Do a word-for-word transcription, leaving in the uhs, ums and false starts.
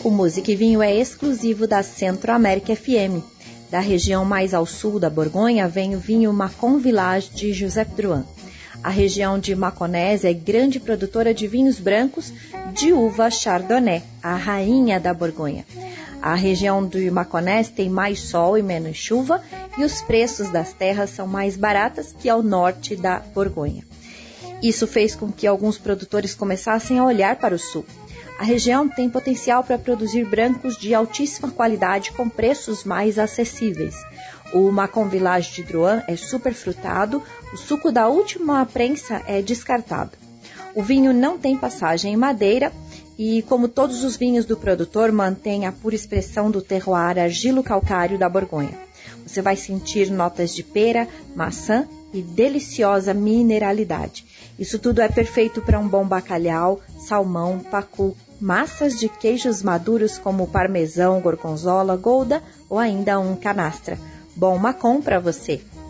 O Música e Vinho é exclusivo da Centro-América F M. Da região mais ao sul da Borgonha vem o vinho Macon Village de Josep Drouhin. A região de Maconés é grande produtora de vinhos brancos de uva Chardonnay, a rainha da Borgonha. A região de Maconés tem mais sol e menos chuva e os preços das terras são mais baratas que ao norte da Borgonha. Isso fez com que alguns produtores começassem a olhar para o sul. A região tem potencial para produzir brancos de altíssima qualidade com preços mais acessíveis. O Macon Village de Drouhin é super frutado, o suco da última prensa é descartado. O vinho não tem passagem em madeira e, como todos os vinhos do produtor, mantém a pura expressão do terroir argilo-calcário da Borgonha. Você vai sentir notas de pera, maçã e deliciosa mineralidade. Isso tudo é perfeito para um bom bacalhau, salmão, pacu, massas de queijos maduros como parmesão, gorgonzola, gouda ou ainda um canastra. Bom Macon para você!